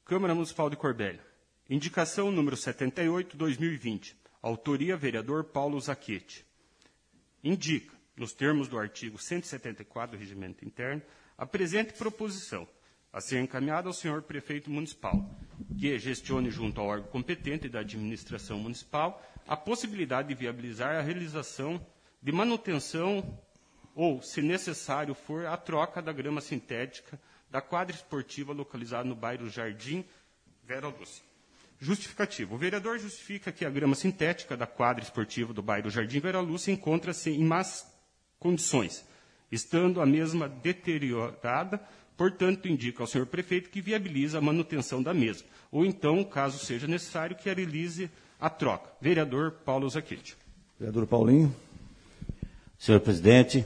Câmara Municipal de Corbélia. Indicação número 78/2020. Autoria, vereador Paulo Zacchetti. Indica, nos termos do artigo 174 do Regimento Interno, a presente proposição a ser encaminhada ao senhor prefeito municipal, que gestione junto ao órgão competente da administração municipal a possibilidade de viabilizar a realização de manutenção ou, se necessário for, a troca da grama sintética da quadra esportiva localizada no bairro Jardim Vera Lúcia. Justificativo. O vereador justifica que a grama sintética da quadra esportiva do bairro Jardim Vera Lúcia encontra-se em más condições, estando a mesma deteriorada, portanto, indica ao senhor prefeito que viabiliza a manutenção da mesma, ou então, caso seja necessário, que realize a troca. Vereador Paulo Zacchetti. Vereador Paulinho. Senhor presidente,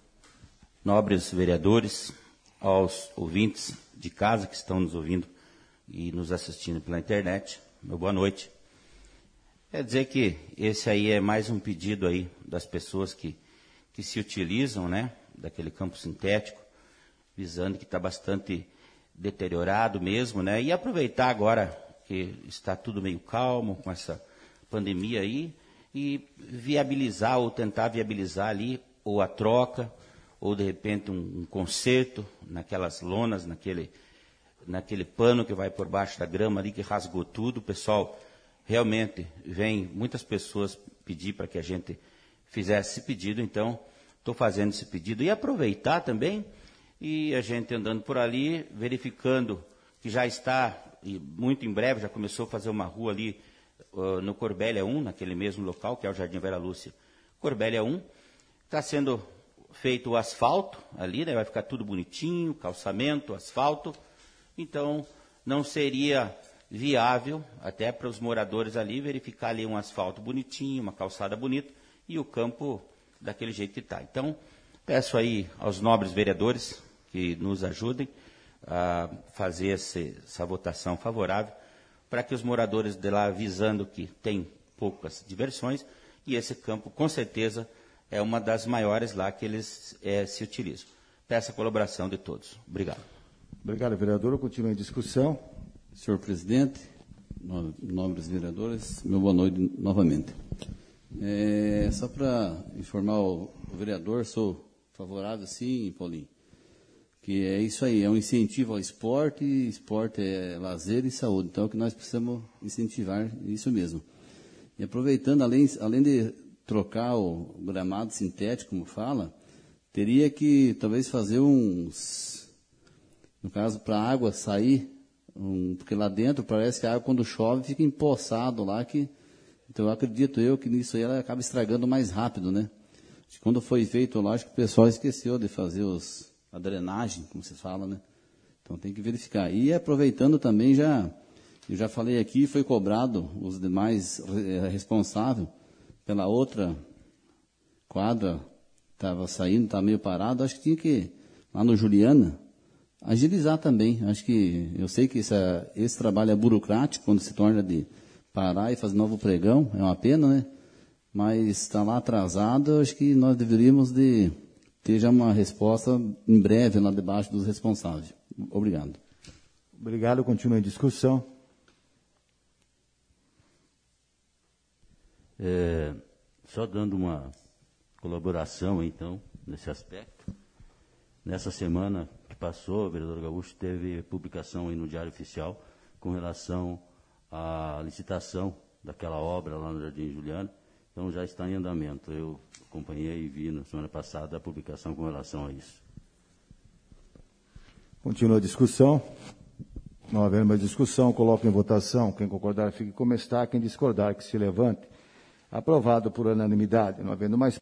nobres vereadores, aos ouvintes de casa que estão nos ouvindo e nos assistindo pela internet, meu boa noite. Quer dizer que esse aí é mais um pedido aí das pessoas que se utilizam, né, daquele campo sintético, visando que está bastante deteriorado mesmo, né, e aproveitar agora que está tudo meio calmo com essa pandemia aí e viabilizar ou tentar viabilizar ali ou a troca ou de repente um conserto naquelas lonas, naquele pano que vai por baixo da grama ali que rasgou tudo. O pessoal realmente vem, muitas pessoas pedir para que a gente fizesse esse pedido, então estou fazendo esse pedido e aproveitar também e a gente andando por ali, verificando que já está, e muito em breve já começou a fazer uma rua ali no Corbélia 1, naquele mesmo local, que é o Jardim Vera Lúcia, Corbélia 1, está sendo feito o asfalto ali, né, vai ficar tudo bonitinho, calçamento, asfalto, então não seria viável até para os moradores ali verificar ali um asfalto bonitinho, uma calçada bonita e o campo daquele jeito que está. Então, peço aí aos nobres vereadores que nos ajudem a fazer essa votação favorável para que os moradores de lá, visando que tem poucas diversões, e esse campo, com certeza, é uma das maiores lá que eles se utilizam. Peço a colaboração de todos. Obrigado. Obrigado, vereador. Eu continuo em discussão. Senhor presidente, nobres vereadores, meu boa noite novamente. Só para informar o vereador, sou favorável, sim, Paulinho, que é isso aí, é um incentivo ao esporte, esporte é lazer e saúde, então é o que nós precisamos incentivar, isso mesmo. E aproveitando, além de trocar o gramado sintético, como fala, teria que talvez fazer no caso, para a água sair, porque lá dentro parece que a água quando chove fica empoçado lá, então eu acredito que nisso aí ela acaba estragando mais rápido, né? Quando foi feito lá, acho que o pessoal esqueceu de fazer a drenagem, como se fala, né? Então tem que verificar. E aproveitando também, eu já falei aqui, foi cobrado os demais responsáveis pela outra quadra, estava saindo, estava meio parado, acho que tinha que, lá no Juliana, agilizar também. Acho que, eu sei que esse trabalho é burocrático, quando se torna de parar e fazer novo pregão, é uma pena, né? Mas está lá atrasado, acho que nós deveríamos de ter já uma resposta em breve lá debaixo dos responsáveis. Obrigado. Obrigado, continua em discussão. Só dando uma colaboração, então, nesse aspecto. Nessa semana que passou, o vereador Gaúcho teve publicação aí no Diário Oficial com relação à licitação daquela obra lá no Jardim Juliana. Então, já está em andamento. Eu acompanhei e vi na semana passada a publicação com relação a isso. Continua a discussão. Não havendo mais discussão, coloco em votação. Quem concordar, fique como está. Quem discordar, que se levante. Aprovado por unanimidade. Não havendo mais